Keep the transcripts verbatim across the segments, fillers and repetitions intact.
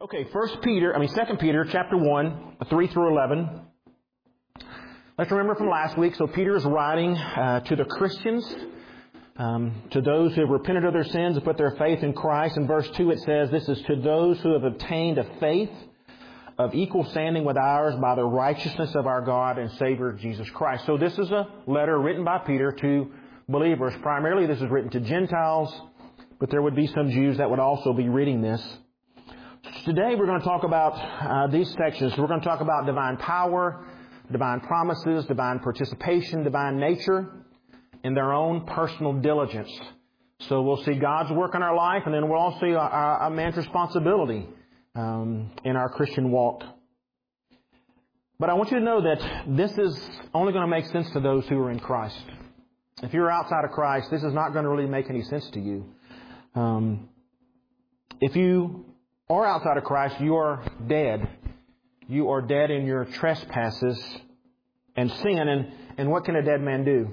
Okay, First Peter, I mean Second Peter, chapter one, three through eleven. Let's remember from last week. So Peter is writing uh, to the Christians, um, to those who have repented of their sins and put their faith in Christ. In verse two, it says, "This is to those who have obtained a faith of equal standing with ours by the righteousness of our God and Savior Jesus Christ." So this is a letter written by Peter to believers. Primarily, this is written to Gentiles, but there would be some Jews that would also be reading this. Today we're going to talk about uh, these sections. We're going to talk about divine power, divine promises, divine participation, divine nature, and their own personal diligence. So we'll see God's work in our life, and then we'll also see a, a man's responsibility um, in our Christian walk. But I want you to know that this is only going to make sense to those who are in Christ. If you're outside of Christ, this is not going to really make any sense to you. Um, if you are outside of Christ, you are dead. You are dead in your trespasses and sin. And, and what can a dead man do?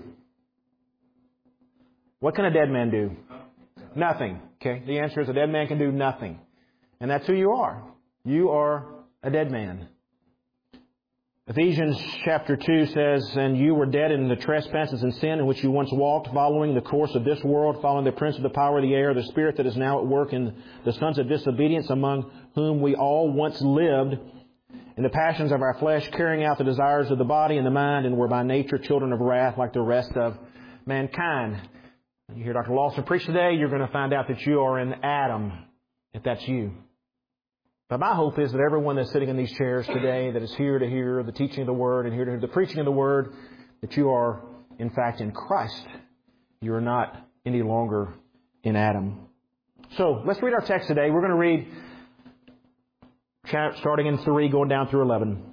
What can a dead man do? Nothing. Okay? The answer is a dead man can do nothing. And that's who you are. You are a dead man. Ephesians chapter two says, "And you were dead in the trespasses and sin in which you once walked, following the course of this world, following the prince of the power of the air, the spirit that is now at work in the sons of disobedience, among whom we all once lived in the passions of our flesh, carrying out the desires of the body and the mind, and were by nature children of wrath like the rest of mankind." You hear Doctor Lawson preach today, you're going to find out that you are in Adam, if that's you. But my hope is that everyone that's sitting in these chairs today, that is here to hear the teaching of the Word and here to hear the preaching of the Word, that you are, in fact, in Christ. You are not any longer in Adam. So, let's read our text today. We're going to read starting in three, going down through eleven.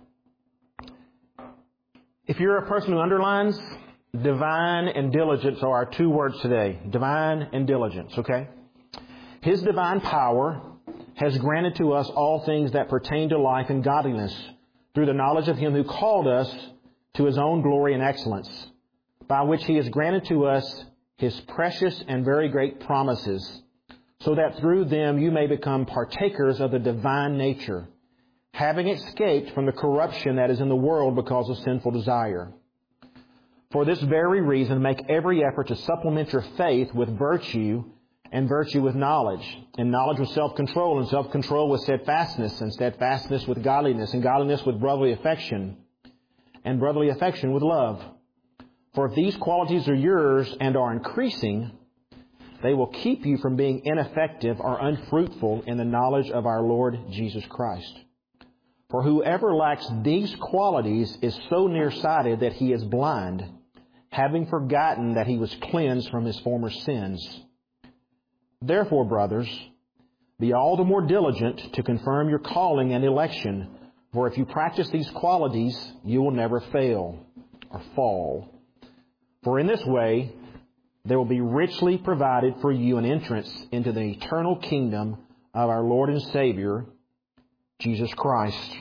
If you're a person who underlines, divine and diligence are our two words today. Divine and diligence, okay? His divine power has granted to us all things that pertain to life and godliness through the knowledge of Him who called us to His own glory and excellence, by which He has granted to us His precious and very great promises, so that through them you may become partakers of the divine nature, having escaped from the corruption that is in the world because of sinful desire. For this very reason, make every effort to supplement your faith with virtue, and virtue with knowledge, and knowledge with self-control, and self-control with steadfastness, and steadfastness with godliness, and godliness with brotherly affection, and brotherly affection with love. For if these qualities are yours and are increasing, they will keep you from being ineffective or unfruitful in the knowledge of our Lord Jesus Christ. For whoever lacks these qualities is so nearsighted that he is blind, having forgotten that he was cleansed from his former sins. Therefore, brothers, be all the more diligent to confirm your calling and election, for if you practice these qualities, you will never fail or fall. For in this way, there will be richly provided for you an entrance into the eternal kingdom of our Lord and Savior, Jesus Christ.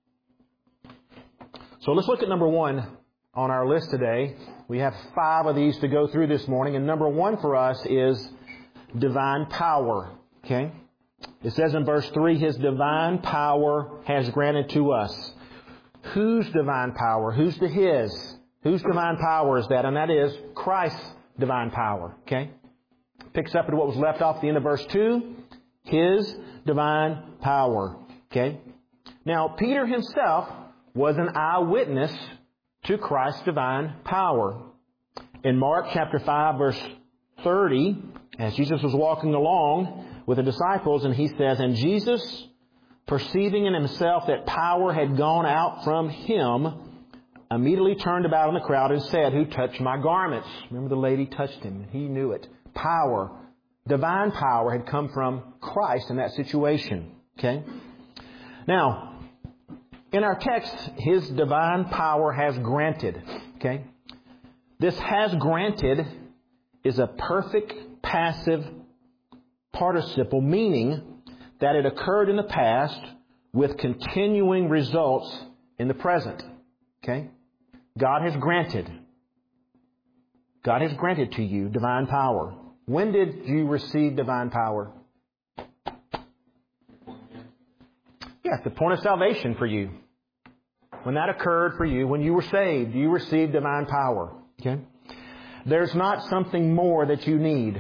So let's look at number one on our list today. We have five of these to go through this morning, and number one for us is divine power. Okay? It says in verse three, His divine power has granted to us. Whose divine power? Who's the His? Whose divine power is that? And that is Christ's divine power. Okay? Picks up at what was left off at the end of verse two. His divine power. Okay? Now, Peter himself was an eyewitness to Christ's divine power. In Mark chapter five, verse thirty, as Jesus was walking along with the disciples, and he says, "And Jesus, perceiving in himself that power had gone out from him, immediately turned about in the crowd and said, 'Who touched my garments?'" Remember, the lady touched him. He knew it. Power, divine power had come from Christ in that situation. Okay? Now, in our text, His divine power has granted. Okay? This has granted is a perfect passive participle, meaning that it occurred in the past with continuing results in the present. Okay? God has granted. God has granted to you divine power. When did you receive divine power? Yeah, the point of salvation for you. When that occurred for you, when you were saved, you received divine power. Okay? There's not something more that you need.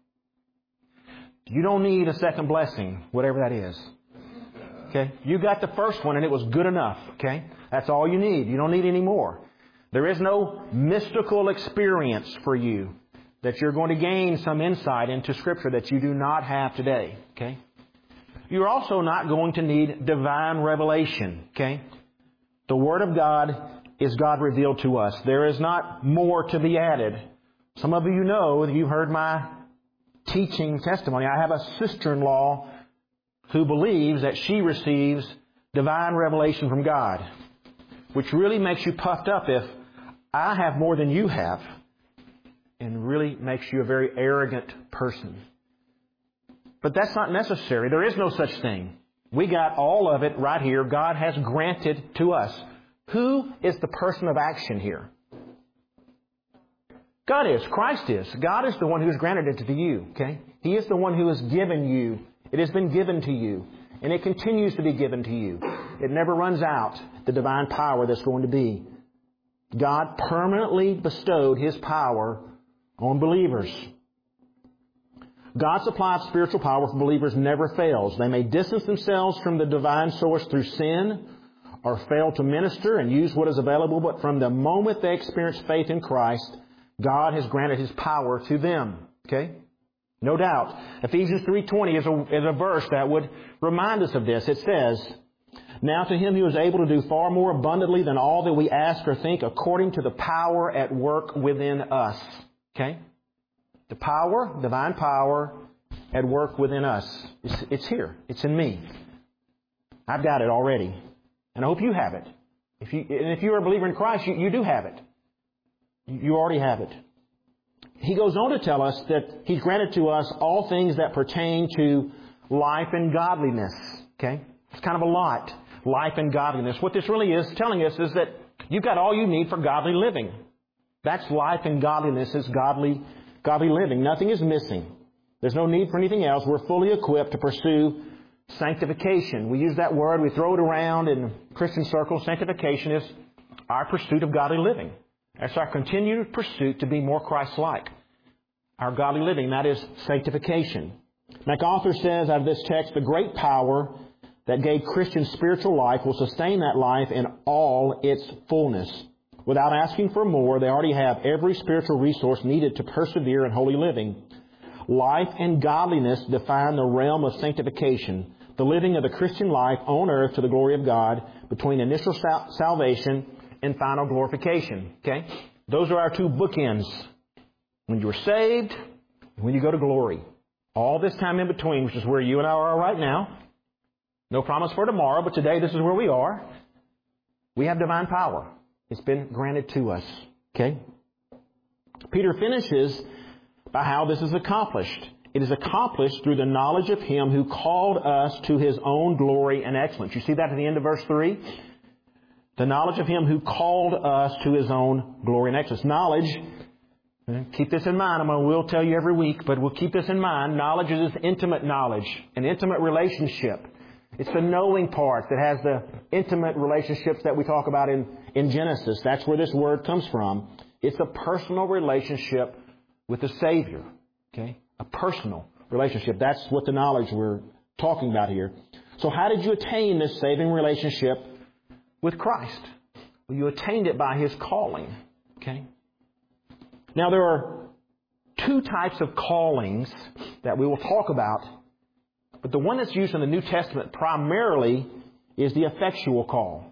You don't need a second blessing, whatever that is. Okay? You got the first one and it was good enough. Okay? That's all you need. You don't need any more. There is no mystical experience for you that you're going to gain some insight into Scripture that you do not have today. Okay? You're also not going to need divine revelation. Okay? The Word of God is God revealed to us. There is not more to be added. Some of you know, you've heard my teaching testimony. I have a sister-in-law who believes that she receives divine revelation from God, which really makes you puffed up if I have more than you have, and really makes you a very arrogant person. But that's not necessary. There is no such thing. We got all of it right here. God has granted to us. Who is the person of action here? God is. Christ is. God is the one who has granted it to you. Okay? He is the one who has given you. It has been given to you. And it continues to be given to you. It never runs out, the divine power that's going to be. God permanently bestowed His power on believers. God's supply of spiritual power for believers never fails. They may distance themselves from the divine source through sin or fail to minister and use what is available, but from the moment they experience faith in Christ, God has granted His power to them. Okay? No doubt. Ephesians three twenty is a, is a verse that would remind us of this. It says, "Now to Him who is able to do far more abundantly than all that we ask or think, according to the power at work within us." Okay? The power, divine power, at work within us. It's, it's here. It's in me. I've got it already. And I hope you have it. If you, and if you're a believer in Christ, you, you do have it. You already have it. He goes on to tell us that He's granted to us all things that pertain to life and godliness. Okay? It's kind of a lot. Life and godliness. What this really is telling us is that you've got all you need for godly living. That's life and godliness is godly Godly living. Nothing is missing. There's no need for anything else. We're fully equipped to pursue sanctification. We use that word. We throw it around in Christian circles. Sanctification is our pursuit of godly living. That's our continued pursuit to be more Christ-like. Our godly living, that is sanctification. MacArthur says out of this text, the great power that gave Christians spiritual life will sustain that life in all its fullness. Without asking for more, they already have every spiritual resource needed to persevere in holy living. Life and godliness define the realm of sanctification, the living of the Christian life on earth to the glory of God between initial sal- salvation and final glorification. Okay? Those are our two bookends. When you're saved, and when you go to glory. All this time in between, which is where you and I are right now. No promise for tomorrow, but today this is where we are. We have divine power. It's been granted to us. Okay? Peter finishes by how this is accomplished. It is accomplished through the knowledge of Him who called us to His own glory and excellence. You see that at the end of verse three? The knowledge of Him who called us to His own glory and excellence. Knowledge, keep this in mind. I will tell you every week, but we'll keep this in mind. Knowledge is intimate knowledge, an intimate relationship. It's the knowing part that has the intimate relationships that we talk about in, in Genesis. That's where this word comes from. It's a personal relationship with the Savior. Okay? A personal relationship. That's what the knowledge we're talking about here. So how did you attain this saving relationship with Christ? Well, you attained it by His calling. Okay? Now there are two types of callings that we will talk about. But the one that's used in the New Testament primarily is the effectual call.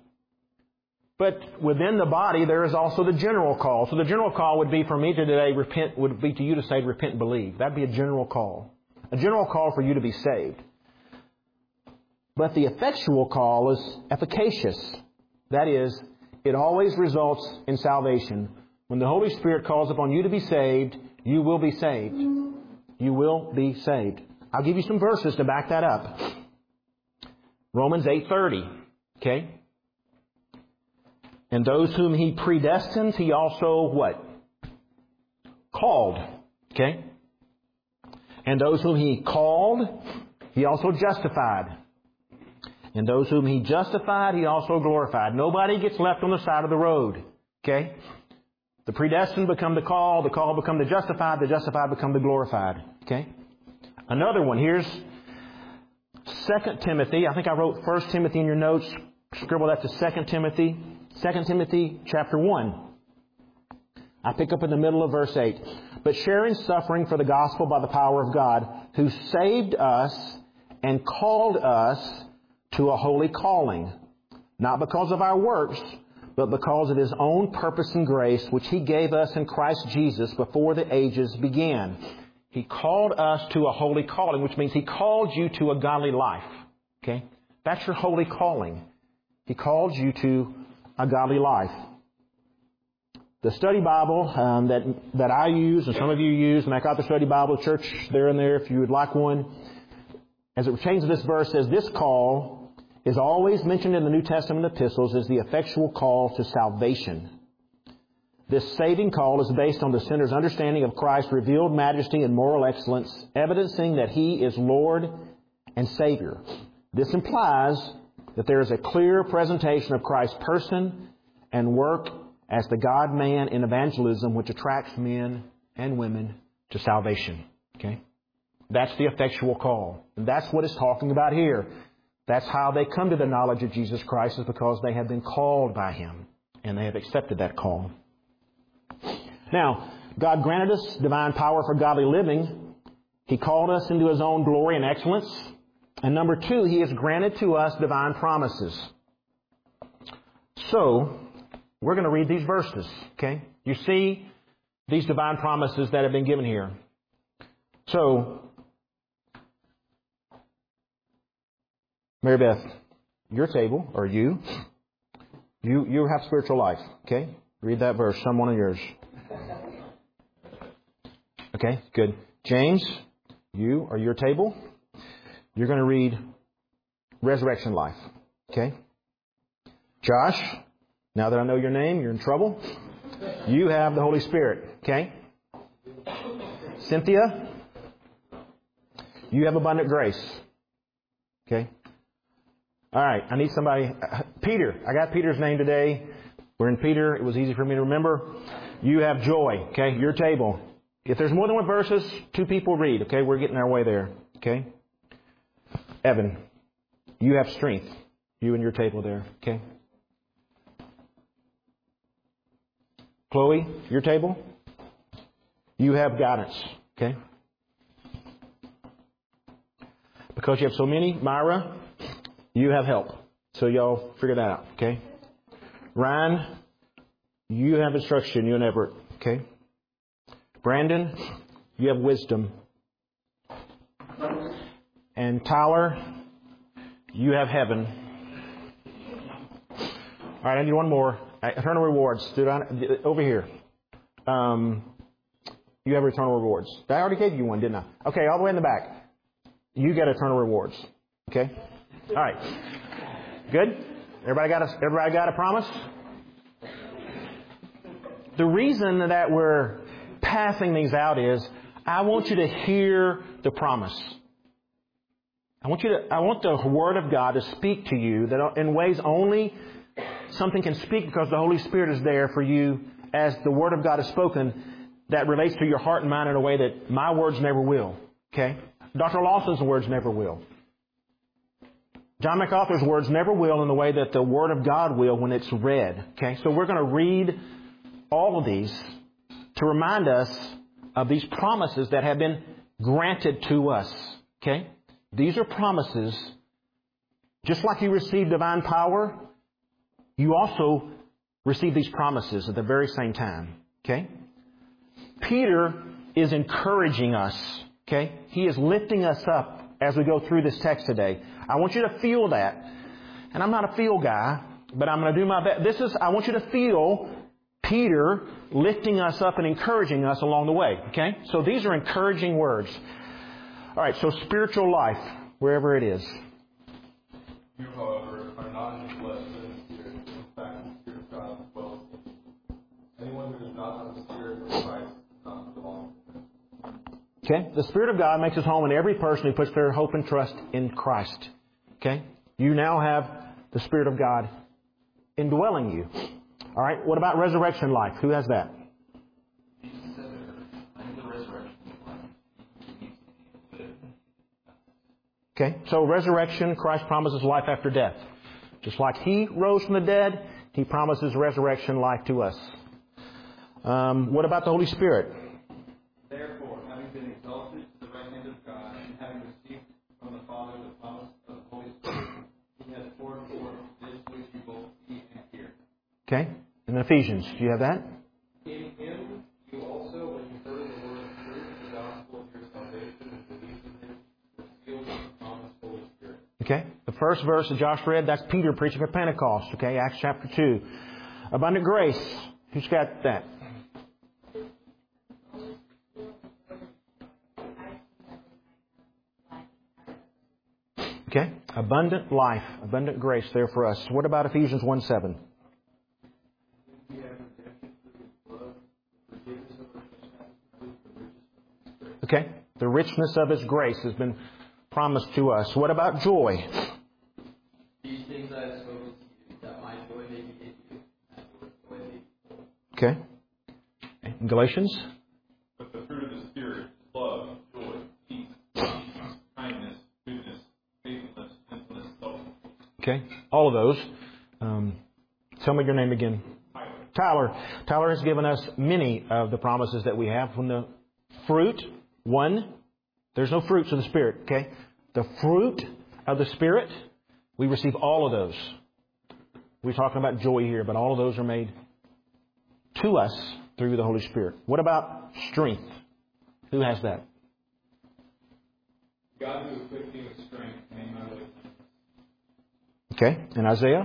But within the body, there is also the general call. So the general call would be for me today, repent, would be to you to say, repent and believe. That'd be a general call. A general call for you to be saved. But the effectual call is efficacious. That is, it always results in salvation. When the Holy Spirit calls upon you to be saved, you will be saved. You will be saved. I'll give you some verses to back that up. Romans eight thirty. Okay? And those whom He predestined, He also what? Called. Okay? And those whom He called, He also justified. And those whom He justified, He also glorified. Nobody gets left on the side of the road. Okay? The predestined become the called, the called become the justified, the justified become the glorified. Okay? Another one. Here's Second Timothy. I think I wrote First Timothy in your notes. Scribble that to Second Timothy. Second Timothy chapter one. I pick up in the middle of verse eight. But sharing suffering for the gospel by the power of God, who saved us and called us to a holy calling, not because of our works, but because of His own purpose and grace, which He gave us in Christ Jesus before the ages began. He called us to a holy calling, which means He called you to a godly life. Okay? That's your holy calling. He called you to a godly life. The study Bible um, that that I use and some of you use, and I got the study Bible, church there and there if you would like one, as it pertains to this verse, says this call is always mentioned in the New Testament epistles as the effectual call to salvation. This saving call is based on the sinner's understanding of Christ's revealed majesty and moral excellence, evidencing that He is Lord and Savior. This implies that there is a clear presentation of Christ's person and work as the God-man in evangelism, which attracts men and women to salvation. Okay? That's the effectual call. And that's what it's talking about here. That's how they come to the knowledge of Jesus Christ, is because they have been called by Him. And they have accepted that call. Now, God granted us divine power for godly living. He called us into His own glory and excellence. And number two, He has granted to us divine promises. So, we're going to read these verses. Okay? You see these divine promises that have been given here. So, Mary Beth, your table, or you, you you have spiritual life. Okay? Read that verse, someone of yours. Okay, good. James, you or your table, you're going to read resurrection life. Okay? Josh, now that I know your name, you're in trouble. You have the Holy Spirit. Okay? Cynthia, you have abundant grace. Okay? All right, I need somebody. Peter, I got Peter's name today. We're in Peter. It was easy for me to remember. You have joy. Okay? Your table. If there's more than one verses, two people read. Okay? We're getting our way there. Okay? Evan, you have strength. You and your table there. Okay? Chloe, your table. You have guidance. Okay? Because you have so many, Myra, you have help. So y'all figure that out. Okay? Ryan, you have instruction. You and Everett. Okay? Brandon, you have wisdom. And Tyler, you have heaven. All right, I need one more. Eternal rewards. Dude, over here. Um, you have eternal rewards. I already gave you one, didn't I? Okay, all the way in the back. You get eternal rewards. Okay? All right. Good? Everybody got a, everybody got a promise? The reason that we're passing these out is I want you to hear the promise. I want you to, I want the Word of God to speak to you that in ways only something can speak, because the Holy Spirit is there for you as the Word of God is spoken, that relates to your heart and mind in a way that my words never will. Okay? Doctor Lawson's words never will. John MacArthur's words never will in the way that the Word of God will when it's read. Okay? So we're going to read all of these to remind us of these promises that have been granted to us. Okay? These are promises. Just like you received divine power, you also receive these promises at the very same time. Okay? Peter is encouraging us. Okay? He is lifting us up as we go through this text today. I want you to feel that. And I'm not a feel guy, but I'm going to do my best. This is, I want you to feel Peter lifting us up and encouraging us along the way. Okay? So these are encouraging words. All right, so spiritual life, wherever it is. You, however, are not in the flesh, but in the Spirit. In fact, the Spirit of God dwells in you. Anyone who does not have the Spirit of Christ does not belong to Him. Okay? The Spirit of God makes His home in every person who puts their hope and trust in Christ. Okay? You now have the Spirit of God indwelling you. All right, what about resurrection life? Who has that? Okay, so resurrection, Christ promises life after death. Just like He rose from the dead, He promises resurrection life to us. Um, what about the Holy Spirit? Therefore, having been exalted to the right hand of God, and having received from the Father the promise of the Holy Spirit, He has poured forth this which you both see and hear. Okay, in Ephesians, do you have that? In Him you also, when you heard the word of truth, the gospel of your salvation, and believed in Him, were sealed with the promised Holy Spirit. Okay, the first verse that Josh read, that's Peter preaching at Pentecost. Okay, Acts chapter two. Abundant grace. Who's got that? Okay, abundant life, abundant grace there for us. What about Ephesians one seven? Okay, the richness of His grace has been promised to us. What about joy? These things I have spoken to you, that my joy may be in you, and your joy may be full. Okay, in Galatians? But the fruit of the Spirit is love, joy, peace, patience, kindness, goodness, faithfulness, gentleness, self-control. Okay, all of those. Um, tell me your name again. Tyler. Tyler. Tyler has given us many of the promises that we have. From the fruit, one, there's no fruits of the Spirit, okay? The fruit of the Spirit, we receive all of those. We're talking about joy here, but all of those are made to us through the Holy Spirit. What about strength? Who has that? God who equipped you with strength made my way. Okay, and Isaiah?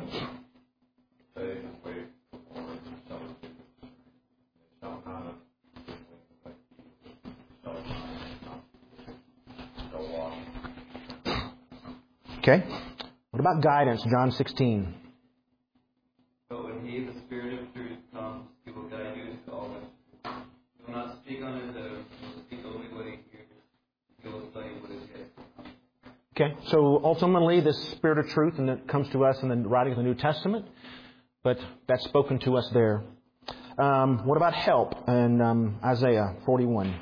Okay. What about guidance? John sixteen. But when He, the Spirit of truth, comes, He will guide you into all truth. He will not speak on His own. He will speak only what He hears. He will tell you what is yet to come. Okay. So ultimately, this Spirit of truth, and it comes to us in the writing of the New Testament, but that's spoken to us there. Um, what about help in um, Isaiah forty-one?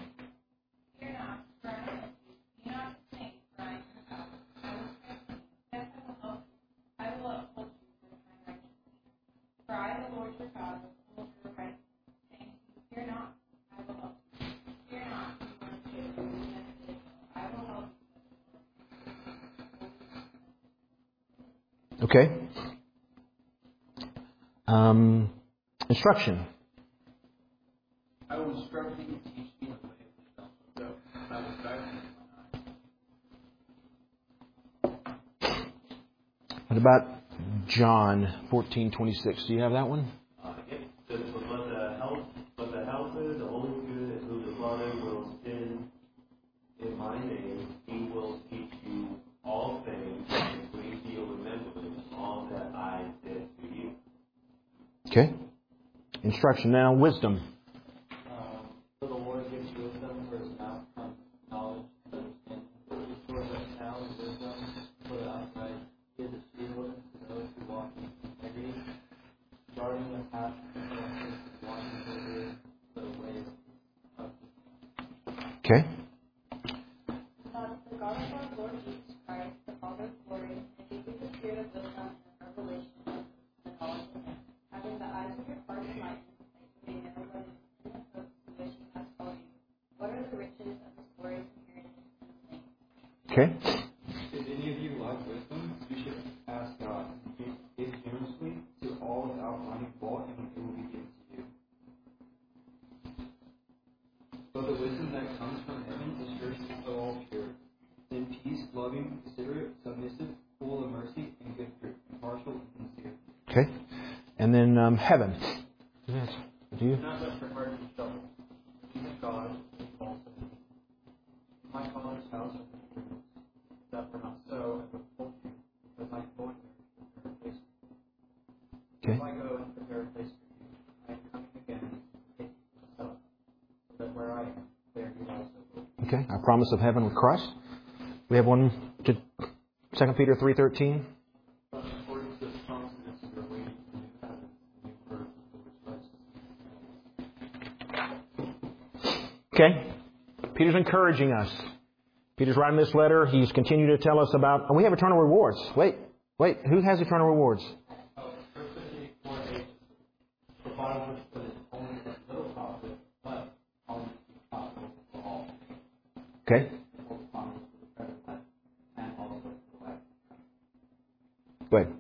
Okay. Um, instruction. I will instruct you and teach you in the way which thou shalt go. I will guide you in mine eye. What about John fourteen twenty-six? Do you have that one? Uh, it says, but the help, but the Helper, the Holy Spirit, who the Father will send in my name, He will teach you all things and bring to your remembrance all that I said to you. Okay. Instruction. Now, wisdom. Um, so the Lord gives you wisdom, for His mouth comes knowledge and understanding. He stores up sound and wisdom for the outside. He is a shield to those who walk in integrity, guarding the path of justice and watching over the way of peace. Okay. Um, the God of our Lord Jesus Christ, the Father of glory, and give you the spirit of wisdom and revelation and the knowledge of Him, having the eyes of your heart enlightened, that you may know what is in the hope to which He has called you. What are the riches of His glorious inheritance in the saints? Okay. If any of you lack wisdom, you should ask God, and He gives generously to all without finding fault, and it will be given to you. But the wisdom that comes from heaven is first of all pure, then peace, loving, considerate, submissive, full of mercy and good fruit, impartial and sincere. Okay. And then um, heaven. Yes. Do you? Do not let your heart be troubled. Believe in God and also in me. My Father's house are many rooms. If that were not so, I would have told you, because I am going there to prepare a place for you. Okay. If I go and prepare a place for you, I am coming again to take you to myself, so that where I am, there you also will be. Okay. Our promise of heaven with Christ. We have one to Second Peter three thirteen. Okay? Peter's encouraging us. Peter's writing this letter. He's continuing to tell us about, oh, we have eternal rewards. Wait, wait, who has eternal rewards? Okay. Go ahead.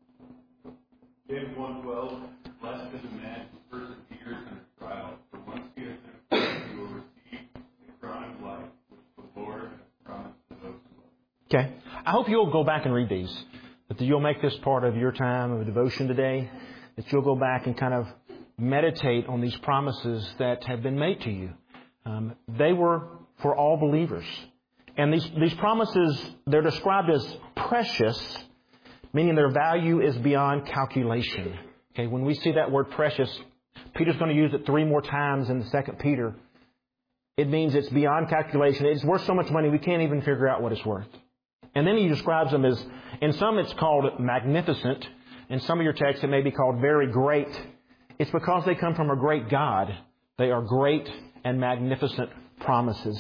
James one twelve, blessed is the man who perseveres under trial, for once he has been approved, he will receive the crown of life, which the Lord has promised to those who love him. Okay. I hope you'll go back and read these. That you'll make this part of your time of devotion today. That you'll go back and kind of meditate on these promises that have been made to you. Um, they were for all believers. And these, these promises, they're described as precious, meaning their value is beyond calculation. Okay, when we see that word precious, Peter's going to use it three more times in the Second Peter. It means it's beyond calculation. It's worth so much money we can't even figure out what it's worth. And then he describes them as, in some it's called magnificent. In some of your texts it may be called very great. It's because they come from a great God. They are great and magnificent promises.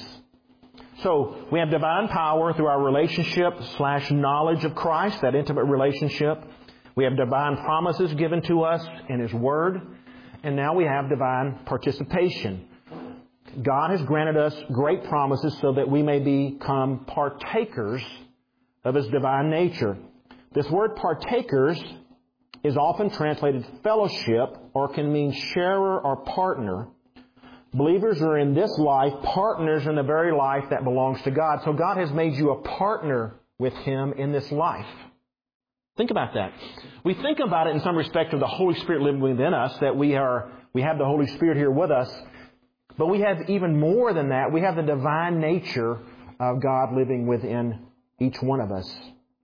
So we have divine power through our relationship slash knowledge of Christ, that intimate relationship. We have divine promises given to us in His Word. And now we have divine participation. God has granted us great promises so that we may become partakers of His divine nature. This word partakers is often translated fellowship or can mean sharer or partner. Believers are in this life partners in the very life that belongs to God. So God has made you a partner with Him in this life. Think about that. We think about it in some respect of the Holy Spirit living within us, that we are we have the Holy Spirit here with us. But we have even more than that. We have the divine nature of God living within each one of us.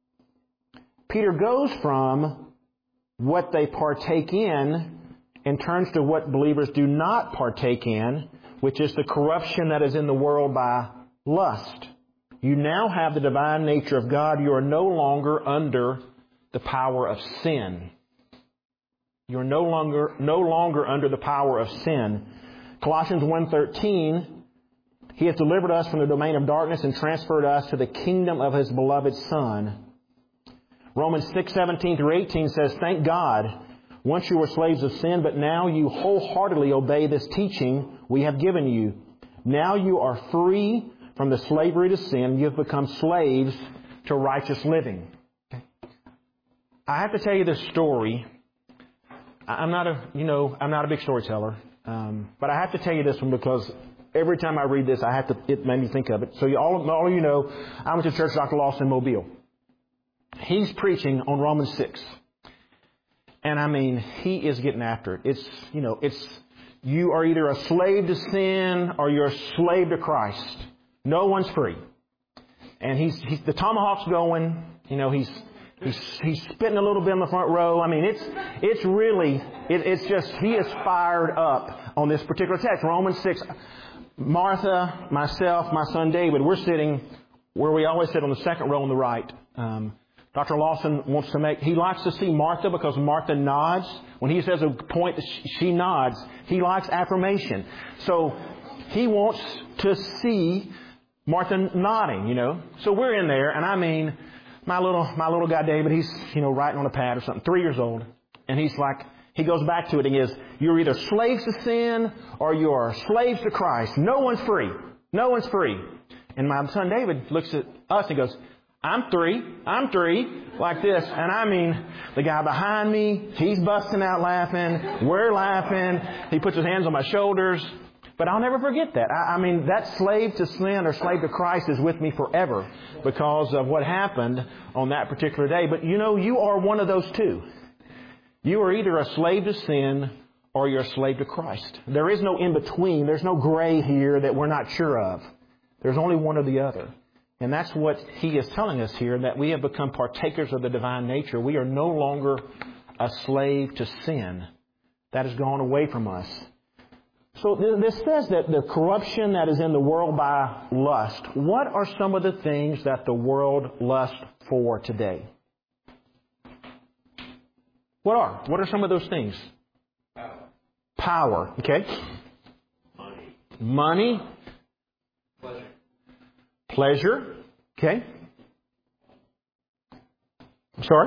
Peter goes from what they partake in and turns to what believers do not partake in, which is the corruption that is in the world by lust. You now have the divine nature of God. You are no longer under the power of sin. You are no longer no longer under the power of sin. Colossians one thirteen, He has delivered us from the domain of darkness and transferred us to the kingdom of His beloved Son. Romans six seventeen through eighteen says, thank God, once you were slaves of sin, but now you wholeheartedly obey this teaching we have given you. Now you are free from the slavery to sin. You have become slaves to righteous living. Okay. I have to tell you this story. I'm not a, you know, I'm not a big storyteller. Um, but I have to tell you this one because every time I read this, I have to, it made me think of it. So you, all, all of you know, I went to church Doctor Lawson in Mobile. He's preaching on Romans six. And I mean, he is getting after it. It's, you know, it's, you are either a slave to sin or you're a slave to Christ. No one's free. And he's, he's the tomahawk's going, you know, he's, he's, he's spitting a little bit in the front row. I mean, it's, it's really, it, it's just, he is fired up on this particular text. Romans six. Martha, myself, my son David, we're sitting where we always sit on the second row on the right. Um, Doctor Lawson wants to make, he likes to see Martha because Martha nods. When he says a point, she nods. He likes affirmation. So he wants to see Martha nodding, you know. So we're in there, and I mean, my little my little guy David, he's, you know, writing on a pad or something, three years old. And he's like, he goes back to it and he is, you're either slaves to sin or you are slaves to Christ. No one's free. No one's free. And my son David looks at us and goes, I'm three, I'm three, like this. And I mean, the guy behind me, he's busting out laughing. We're laughing. He puts his hands on my shoulders. But I'll never forget that. I, I mean, that slave to sin or slave to Christ is with me forever because of what happened on that particular day. But you know, you are one of those two. You are either a slave to sin or you're a slave to Christ. There is no in-between. There's no gray here that we're not sure of. There's only one or the other. And that's what he is telling us here, that we have become partakers of the divine nature. We are no longer a slave to sin. That has gone away from us. So this says that the corruption that is in the world by lust. What are some of the things that the world lusts for today? What are? What are some of those things? Power. Power. Okay. Money. Money. Pleasure. Okay. Sorry?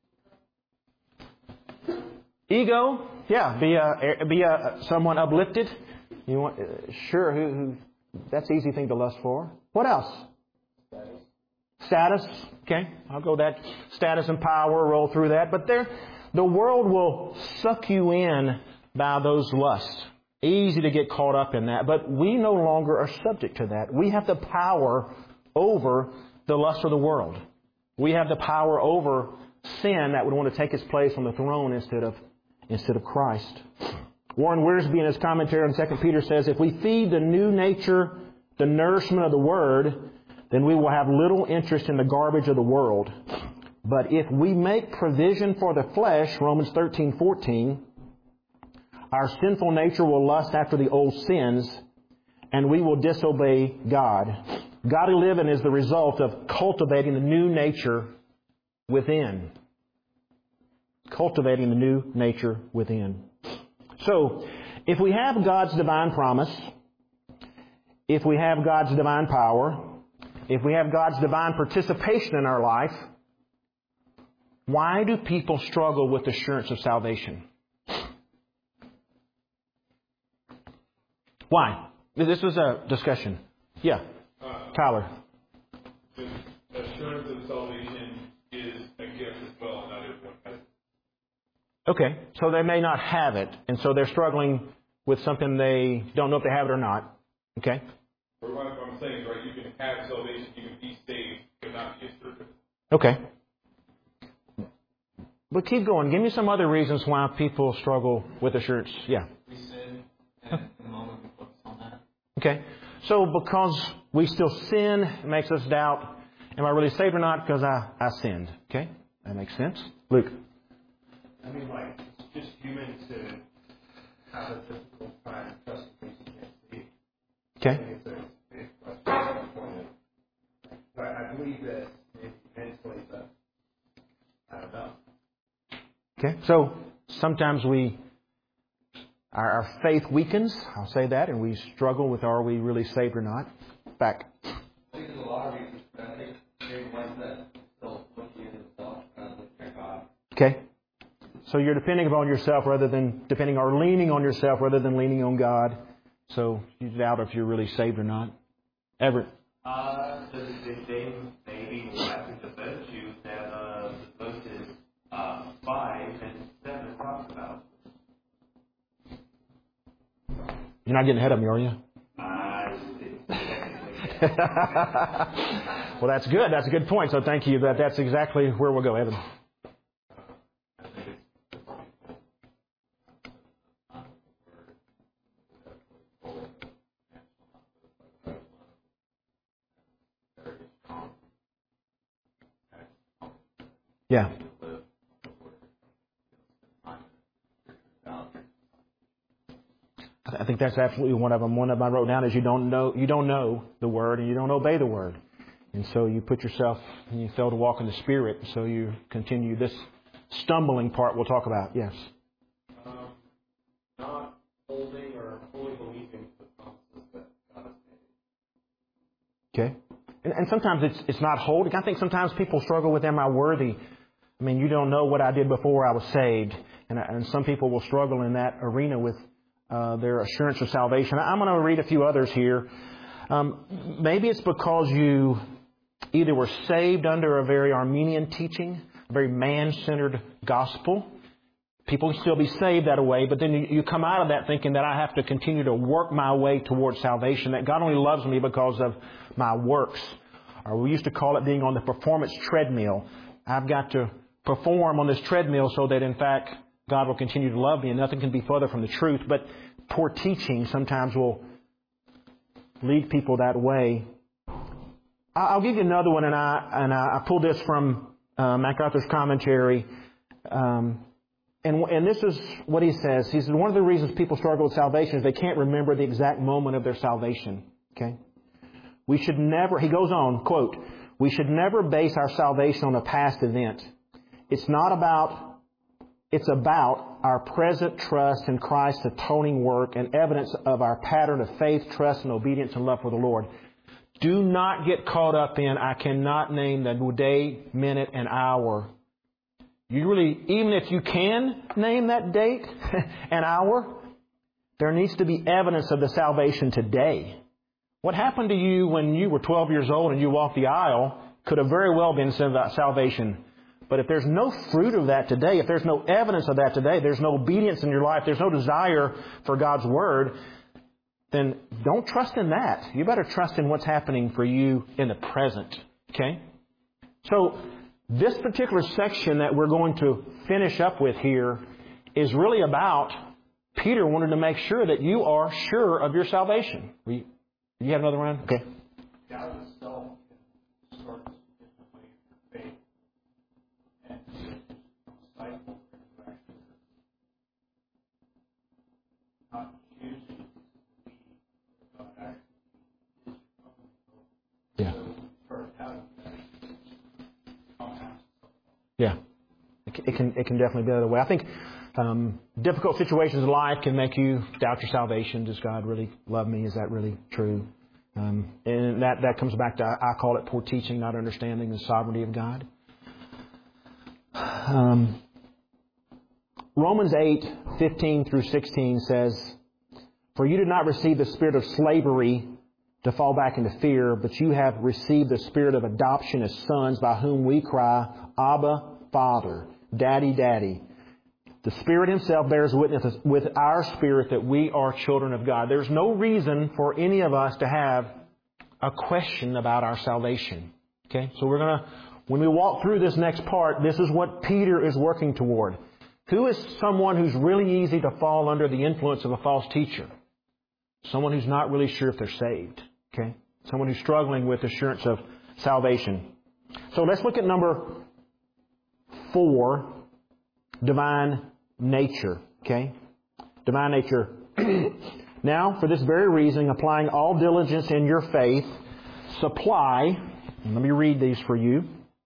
Ego. Yeah, be a, be a someone uplifted. You want, sure, who, who, that's an easy thing to lust for. What else? Status. Okay, I'll go that. Status and power, roll through that. But there, the world will suck you in by those lusts. Easy to get caught up in that. But we no longer are subject to that. We have the power over the lust of the world. We have the power over sin that would want to take its place on the throne instead of instead of Christ. Warren Wiersbe in his commentary on Second Peter says, if we feed the new nature the nourishment of the Word, then we will have little interest in the garbage of the world. But if we make provision for the flesh, Romans thirteen fourteen, our sinful nature will lust after the old sins, and we will disobey God. Godly living is the result of cultivating the new nature within. Cultivating the new nature within. So, if we have God's divine promise, if we have God's divine power, if we have God's divine participation in our life, why do people struggle with assurance of salvation? Why? This was a discussion. Yeah. Uh, Tyler. The assurance of salvation is a gift as well, not everyone has it. Okay. So they may not have it, and so they're struggling with something they don't know if they have it or not. Okay. Or what I'm saying is, right, you can have salvation, you can be saved, but not be assured. Okay. But keep going. Give me some other reasons why people struggle with assurance. Yeah. We sin, and at the moment we focus on that. Okay. So because we still sin, it makes us doubt, am I really saved or not because I, I sinned? Okay. That makes sense. Luke. I mean, like, it's just human to have a difficult time trusting things you can't see. Okay. I think it's a big question. But I believe that maybe mentally, but I don't know. Okay. So sometimes we, our, our faith weakens, I'll say that, and we struggle with are we really saved or not. Back. I think there's a lot of reasons, but I think maybe one that still looking at himself rather than looking at God. Okay. So you're depending upon yourself rather than depending or leaning on yourself rather than leaning on God. So you doubt if you're really saved or not. Everett. Uh, the, the same maybe lacking the virtues that uh, the verses uh, five and seven talks about. You're not getting ahead of me, are you? Uh, Well, that's good. That's a good point. So thank you. That that's exactly where we'll go, Evan. Yeah. I think that's absolutely one of them. One of them I wrote down is you don't know you don't know the Word and you don't obey the Word, and so you put yourself and you fail to walk in the Spirit. So you continue this stumbling part we'll talk about. Yes. Um, not holding or fully believing the promises that God has made. Okay. And, and sometimes it's it's not holding. I think sometimes people struggle with, am I worthy? I mean, you don't know what I did before I was saved, and and some people will struggle in that arena with uh, their assurance of salvation. I'm going to read a few others here. Um, maybe it's because you either were saved under a very Arminian teaching, a very man-centered gospel. People can still be saved that way, but then you, you come out of that thinking that I have to continue to work my way towards salvation, that God only loves me because of my works. Or we used to call it being on the performance treadmill. I've got to perform on this treadmill so that, in fact, God will continue to love me, and nothing can be further from the truth. But poor teaching sometimes will lead people that way. I'll give you another one, and I and I pulled this from uh, MacArthur's commentary. Um, and and this is what he says. He said one of the reasons people struggle with salvation is they can't remember the exact moment of their salvation. Okay? We should never, he goes on, quote, we should never base our salvation on a past event. It's not about, it's about our present trust in Christ's atoning work and evidence of our pattern of faith, trust, and obedience and love for the Lord. Do not get caught up in, I cannot name the day, minute, and hour. You really, even if you can name that date and hour, there needs to be evidence of the salvation today. What happened to you when you were twelve years old and you walked the aisle could have very well been salvation. But if there's no fruit of that today, if there's no evidence of that today, there's no obedience in your life, there's no desire for God's Word, then don't trust in that. You better trust in what's happening for you in the present. Okay? So, this particular section that we're going to finish up with here is really about Peter wanted to make sure that you are sure of your salvation. You, you have another one? Okay. Doubt itself can start to inflame your faith and a cycle where you actually not choosing to believe that God actually is your Yeah. So you start having that compound. Yeah. It can, it can, it can definitely be the other way. I think um, difficult situations in life can make you doubt your salvation. Does God really love me? Is that really true? Um, and that, that comes back to, I call it poor teaching, not understanding the sovereignty of God. Um, Romans eight, fifteen through sixteen says, "For you did not receive the spirit of slavery to fall back into fear, but you have received the spirit of adoption as sons, by whom we cry, Abba, Father, Daddy, Daddy." The Spirit Himself bears witness with our spirit that we are children of God. There's no reason for any of us to have a question about our salvation. Okay? So we're going to, when we walk through this next part, this is what Peter is working toward. Who is someone who's really easy to fall under the influence of a false teacher? Someone who's not really sure if they're saved. Okay? Someone who's struggling with assurance of salvation. So let's look at number four, divine nature. Okay? Divine nature. Now, for this very reason, applying all diligence in your faith, supply, and let me read these for you.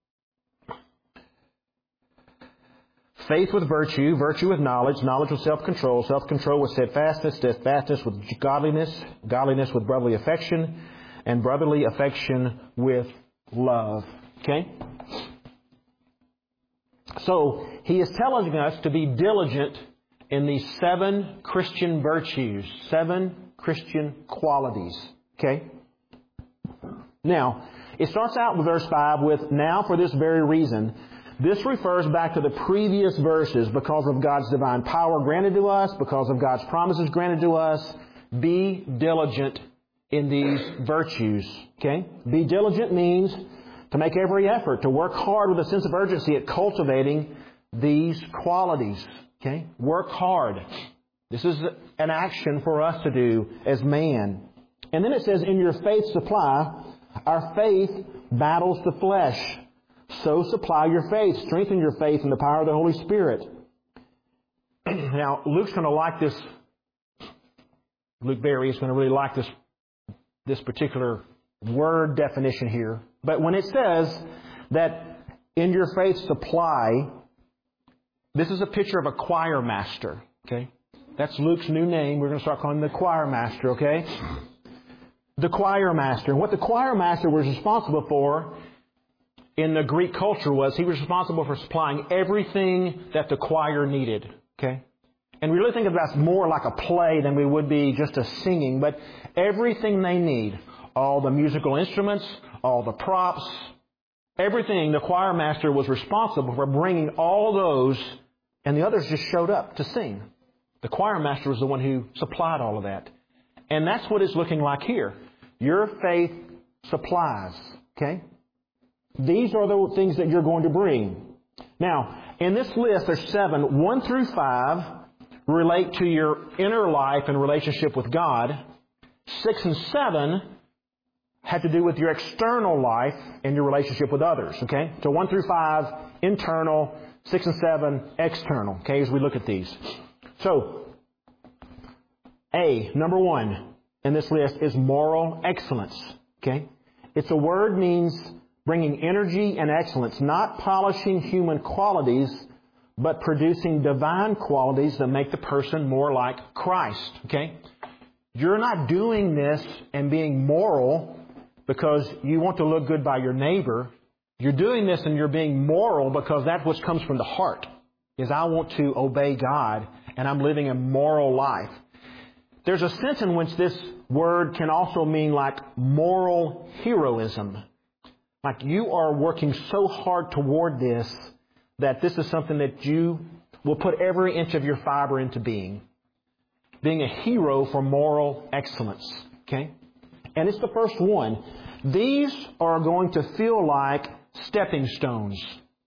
Faith with virtue, virtue with knowledge, knowledge with self-control, self-control with steadfastness, steadfastness with godliness, godliness with brotherly affection, and brotherly affection with love. Okay? So, he is telling us to be diligent in these seven Christian virtues, seven Christian qualities. Okay? Now, it starts out with verse five with, "Now for this very reason." This refers back to the previous verses, because of God's divine power granted to us, because of God's promises granted to us. Be diligent in these virtues. Okay? Be diligent means to make every effort, to work hard with a sense of urgency at cultivating these qualities. Okay? Work hard. This is an action for us to do as man. And then it says, "In your faith supply." Our faith battles the flesh. So supply your faith. Strengthen your faith in the power of the Holy Spirit. Now, Luke's going to like this. Luke Berry is going to really like this, this particular word definition here. But when it says that in your faith supply, this is a picture of a choir master. Okay? That's Luke's new name. We're going to start calling him the choir master. Okay? The choir master. And what the choir master was responsible for in the Greek culture was he was responsible for supplying everything that the choir needed. Okay? And we really think of that more like a play than we would be just a singing. But everything they need, all the musical instruments, all the props, everything, the choir master was responsible for bringing all those, and the others just showed up to sing. The choir master was the one who supplied all of that. And that's what it's looking like here. Your faith supplies. Okay? These are the things that you're going to bring. Now, in this list, there's seven. One through five relate to your inner life and relationship with God. Six and seven had to do with your external life and your relationship with others. Okay? So one through five, internal. Six and seven, external. Okay, as we look at these. So, A, number one in this list is moral excellence. Okay? It's a word means bringing energy and excellence, not polishing human qualities, but producing divine qualities that make the person more like Christ. Okay? You're not doing this and being moral because you want to look good by your neighbor. You're doing this and you're being moral because that's what comes from the heart, is I want to obey God and I'm living a moral life. There's a sense in which this word can also mean like moral heroism. Like you are working so hard toward this that this is something that you will put every inch of your fiber into being. Being a hero for moral excellence. Okay? And it's the first one. These are going to feel like stepping stones.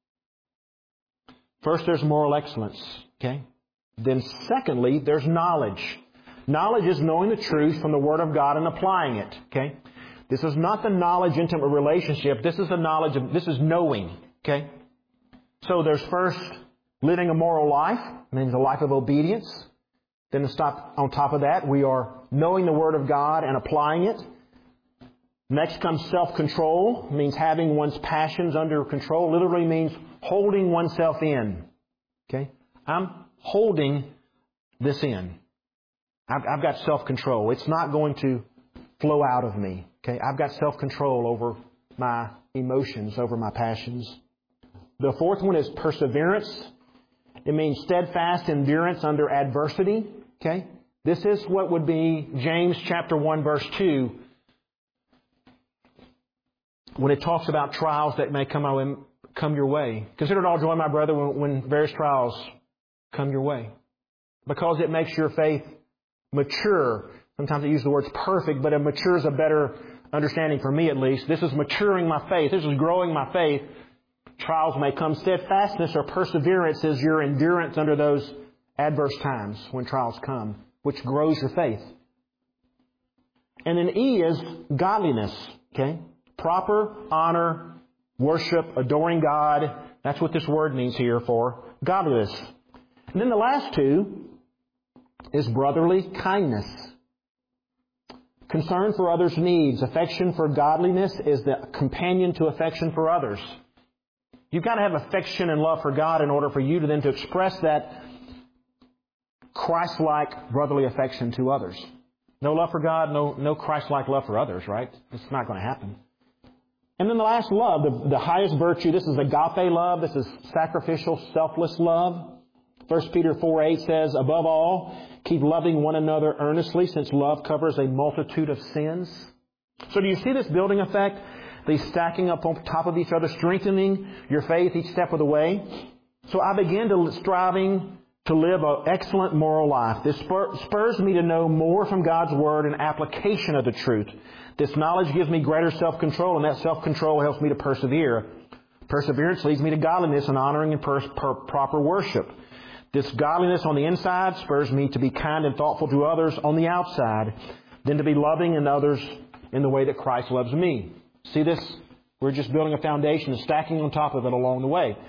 First, there's moral excellence. Okay? Then secondly, there's knowledge. Knowledge is knowing the truth from the Word of God and applying it. Okay? This is not the knowledge intimate relationship. This is the knowledge of, this is knowing. Okay? So there's first living a moral life. It means a life of obedience. Then to stop on top of that, we are knowing the Word of God and applying it. Next comes self-control. It means having one's passions under control. Literally means holding oneself in. Okay? I'm holding this in. I've, I've got self-control. It's not going to flow out of me. Okay? I've got self-control over my emotions, over my passions. The fourth one is perseverance. It means steadfast endurance under adversity. Okay? This is what would be James chapter one verse two. When it talks about trials that may come, out, come your way. Consider it all joy, my brother, when, when various trials come your way. Because it makes your faith mature. Sometimes I use the words perfect, but a mature is a better understanding for me at least. This is maturing my faith. This is growing my faith. Trials may come. Steadfastness or perseverance is your endurance under those adverse times when trials come, which grows your faith. And then E is godliness. Okay? Proper honor, worship, adoring God. That's what this word means here for godliness. And then the last two is brotherly kindness. Concern for others' needs. Affection for godliness is the companion to affection for others. You've got to have affection and love for God in order for you to then to express that Christ-like brotherly affection to others. No love for God, no, no Christ-like love for others, right? It's not going to happen. And then the last love, the, the highest virtue, this is agape love. This is sacrificial, selfless love. First Peter four eight says, above all, keep loving one another earnestly, since love covers a multitude of sins. So do you see this building effect? These stacking up on top of each other, strengthening your faith each step of the way. So I began to striving to live an excellent moral life. This spurs me to know more from God's Word and application of the truth. This knowledge gives me greater self-control, and that self-control helps me to persevere. Perseverance leads me to godliness and honoring and per- per- proper worship. This godliness on the inside spurs me to be kind and thoughtful to others on the outside, then to be loving in others in the way that Christ loves me. See this? We're just building a foundation and stacking on top of it along the way.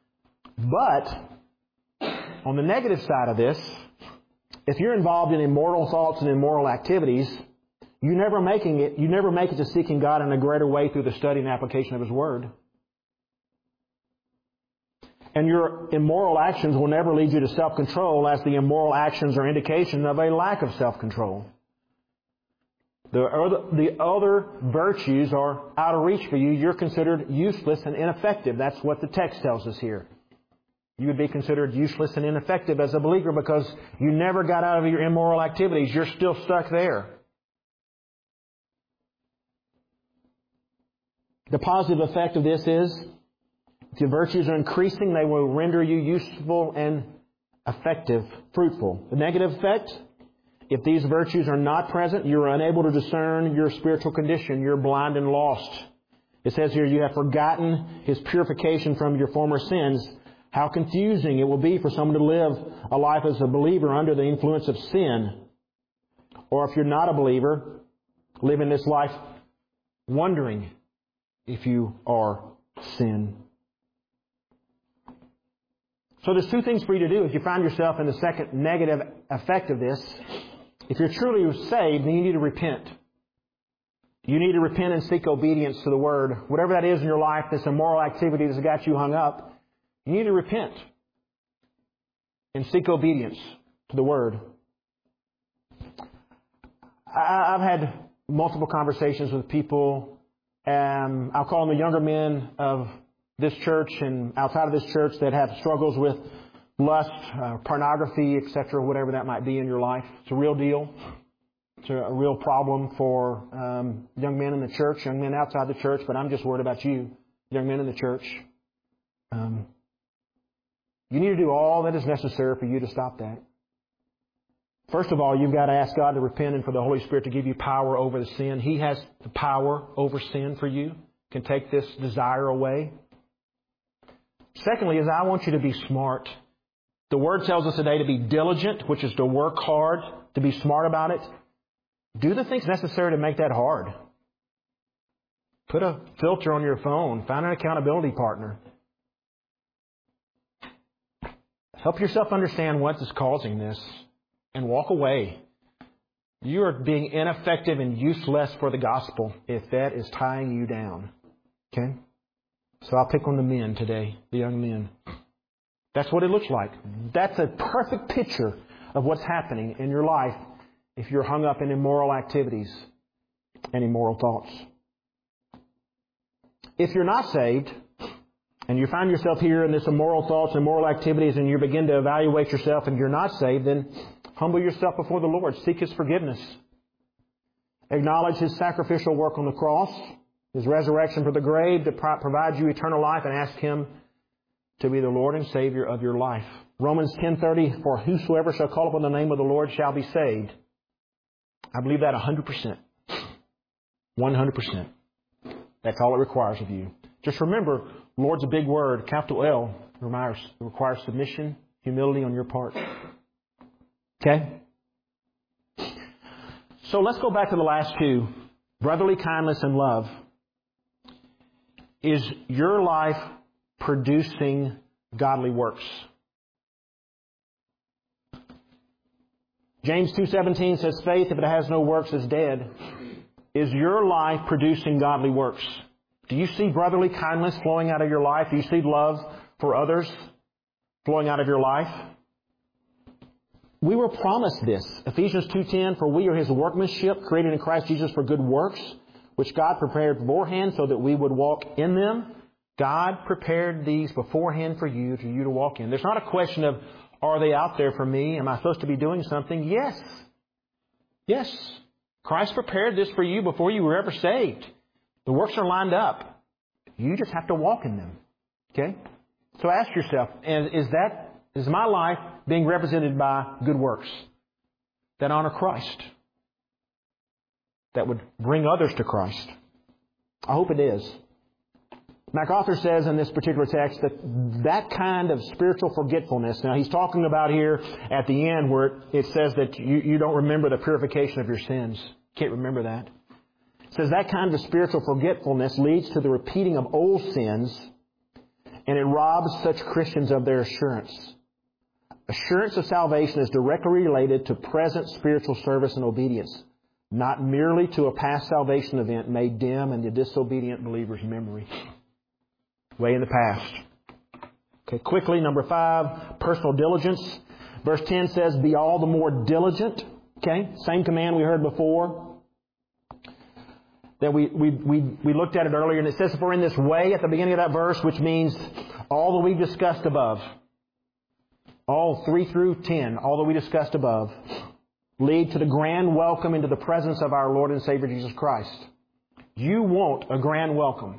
But on the negative side of this, if you're involved in immoral thoughts and immoral activities, you never making it, you never make it to seeking God in a greater way through the study and application of His Word. And your immoral actions will never lead you to self-control, as the immoral actions are indication of a lack of self-control. The other, the other virtues are out of reach for you. You're considered useless and ineffective. That's what the text tells us here. You would be considered useless and ineffective as a believer because you never got out of your immoral activities. You're still stuck there. The positive effect of this is, if your virtues are increasing, they will render you useful and effective, fruitful. The negative effect, if these virtues are not present, you're unable to discern your spiritual condition. You're blind and lost. It says here, you have forgotten His purification from your former sins. How confusing it will be for someone to live a life as a believer under the influence of sin. Or if you're not a believer, living this life wondering if you are sin. So there's two things for you to do if you find yourself in the second negative effect of this. If you're truly saved, then you need to repent. You need to repent and seek obedience to the Word. Whatever that is in your life, this immoral activity that's got you hung up, you need to repent and seek obedience to the Word. I've had multiple conversations with people Um, I'll call them the younger men of this church and outside of this church that have struggles with lust, uh, pornography, et cetera, whatever that might be in your life. It's a real deal. It's a, a real problem for um, young men in the church, young men outside the church, but I'm just worried about you, young men in the church. Um, you need to do all that is necessary for you to stop that. First of all, you've got to ask God to repent and for the Holy Spirit to give you power over the sin. He has the power over sin for you. Can take this desire away. Secondly, is I want you to be smart. The Word tells us today to be diligent, which is to work hard, to be smart about it. Do the things necessary to make that hard. Put a filter on your phone. Find an accountability partner. Help yourself understand what is causing this and walk away. You are being ineffective and useless for the gospel if that is tying you down. Okay? So I'll pick on the men today, the young men. That's what it looks like. That's a perfect picture of what's happening in your life if you're hung up in immoral activities and immoral thoughts. If you're not saved, and you find yourself here in this immoral thoughts and immoral activities, and you begin to evaluate yourself and you're not saved, then humble yourself before the Lord. Seek His forgiveness. Acknowledge His sacrificial work on the cross, His resurrection from the grave to provide you eternal life, and ask Him to be the Lord and Savior of your life. Romans ten thirty, for whosoever shall call upon the name of the Lord shall be saved. I believe that one hundred percent. one hundred percent. That's all it requires of you. Just remember, Lord's a big word. Capital L requires, requires submission, humility on your part. Okay? So let's go back to the last two. Brotherly kindness and love. Is your life producing godly works? James two seventeen says, faith, if it has no works, is dead. Is your life producing godly works? Do you see brotherly kindness flowing out of your life? Do you see love for others flowing out of your life? We were promised this. Ephesians two ten, for we are His workmanship, created in Christ Jesus for good works, which God prepared beforehand so that we would walk in them. God prepared these beforehand for you, for you to walk in. There's not a question of, are they out there for me? Am I supposed to be doing something? Yes. Yes. Christ prepared this for you before you were ever saved. The works are lined up. You just have to walk in them. Okay? So ask yourself, is that, is my life being represented by good works that honor Christ? That would bring others to Christ? I hope it is. MacArthur says in this particular text that that kind of spiritual forgetfulness, now he's talking about here at the end where it says that you, you don't remember the purification of your sins. Can't remember that. It says that kind of spiritual forgetfulness leads to the repeating of old sins, and it robs such Christians of their assurance. Assurance of salvation is directly related to present spiritual service and obedience, not merely to a past salvation event made dim in the disobedient believer's memory. Way in the past. Okay, quickly, number five, personal diligence. Verse ten says, be all the more diligent. Okay, same command we heard before. That we, we, we, we looked at it earlier, and it says, if we're in this way at the beginning of that verse, which means all that we've discussed above, all three through ten, all that we discussed above, lead to the grand welcome into the presence of our Lord and Savior Jesus Christ. You want a grand welcome.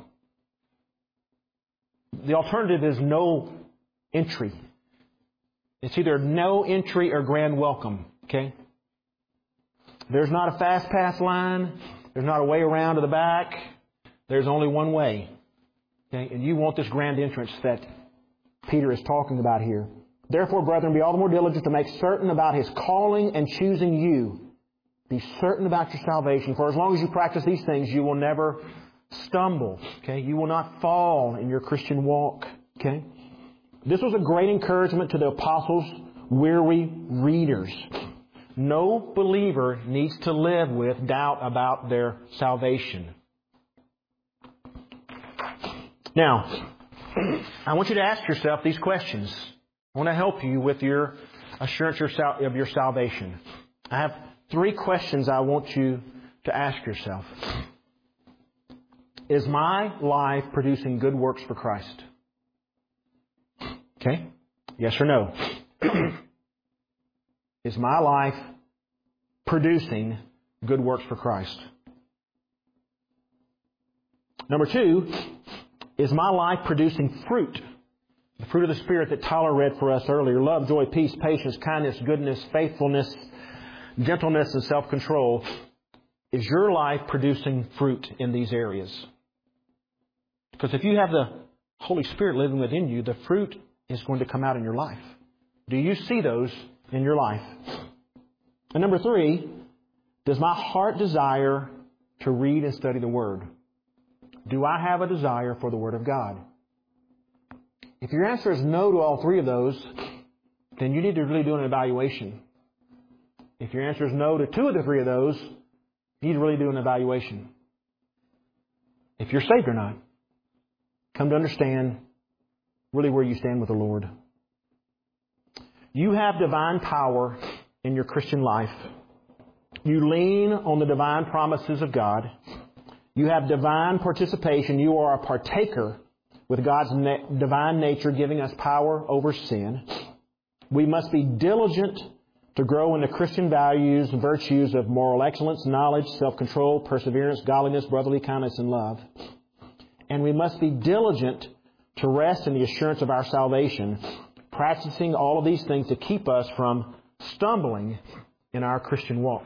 The alternative is no entry. It's either no entry or grand welcome. Okay? There's not a fast pass line. There's not a way around to the back. There's only one way. Okay? And you want this grand entrance that Peter is talking about here. Therefore, brethren, be all the more diligent to make certain about His calling and choosing you. Be certain about your salvation. For as long as you practice these things, you will never stumble. Okay? You will not fall in your Christian walk. Okay? This was a great encouragement to the apostles' weary readers. No believer needs to live with doubt about their salvation. Now, I want you to ask yourself these questions. I want to help you with your assurance of your salvation. I have three questions I want you to ask yourself. Is my life producing good works for Christ? Okay? Yes or no? Is my life producing good works for Christ? Number two, is my life producing fruit? The fruit of the Spirit that Tyler read for us earlier. Love, joy, peace, patience, kindness, goodness, faithfulness, gentleness, and self-control. Is your life producing fruit in these areas? Because if you have the Holy Spirit living within you, the fruit is going to come out in your life. Do you see those in your life? And number three, does my heart desire to read and study the Word? Do I have a desire for the Word of God? If your answer is no to all three of those, then you need to really do an evaluation. If your answer is no to two of the three of those, you need to really do an evaluation. If you're saved or not, come to understand really where you stand with the Lord. You have divine power in your Christian life. You lean on the divine promises of God. You have divine participation. You are a partaker with God's na- divine nature giving us power over sin. We must be diligent to grow in the Christian values and virtues of moral excellence, knowledge, self-control, perseverance, godliness, brotherly kindness, and love. And we must be diligent to rest in the assurance of our salvation, practicing all of these things to keep us from stumbling in our Christian walk.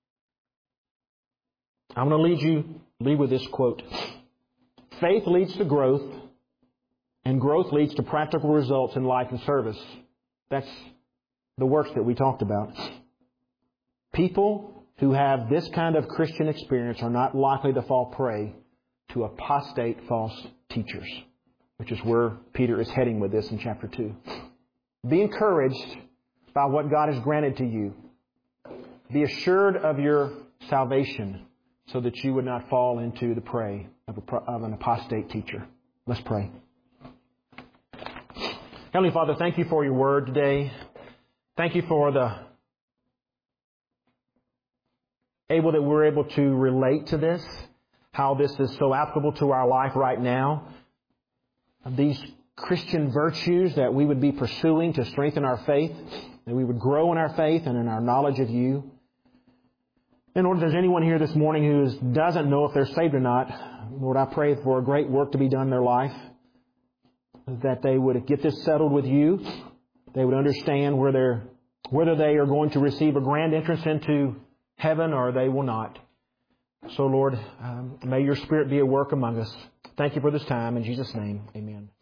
I'm going to lead you lead with this quote. Faith leads to growth, and growth leads to practical results in life and service. That's the works that we talked about. People who have this kind of Christian experience are not likely to fall prey to apostate false teachers, which is where Peter is heading with this in chapter two. Be encouraged by what God has granted to you. Be assured of your salvation so that you would not fall into the prey of, a, of an apostate teacher. Let's pray. Heavenly Father, thank you for your word today. Thank you for the able that we're able to relate to this, how this is so applicable to our life right now. These Christian virtues that we would be pursuing to strengthen our faith, that we would grow in our faith and in our knowledge of you. And Lord, if there's anyone here this morning who is, doesn't know if they're saved or not, Lord, I pray for a great work to be done in their life, that they would get this settled with you. They would understand where they're, whether they are going to receive a grand entrance into heaven or they will not. So, Lord, um, may your Spirit be at work among us. Thank you for this time. In Jesus' name, amen.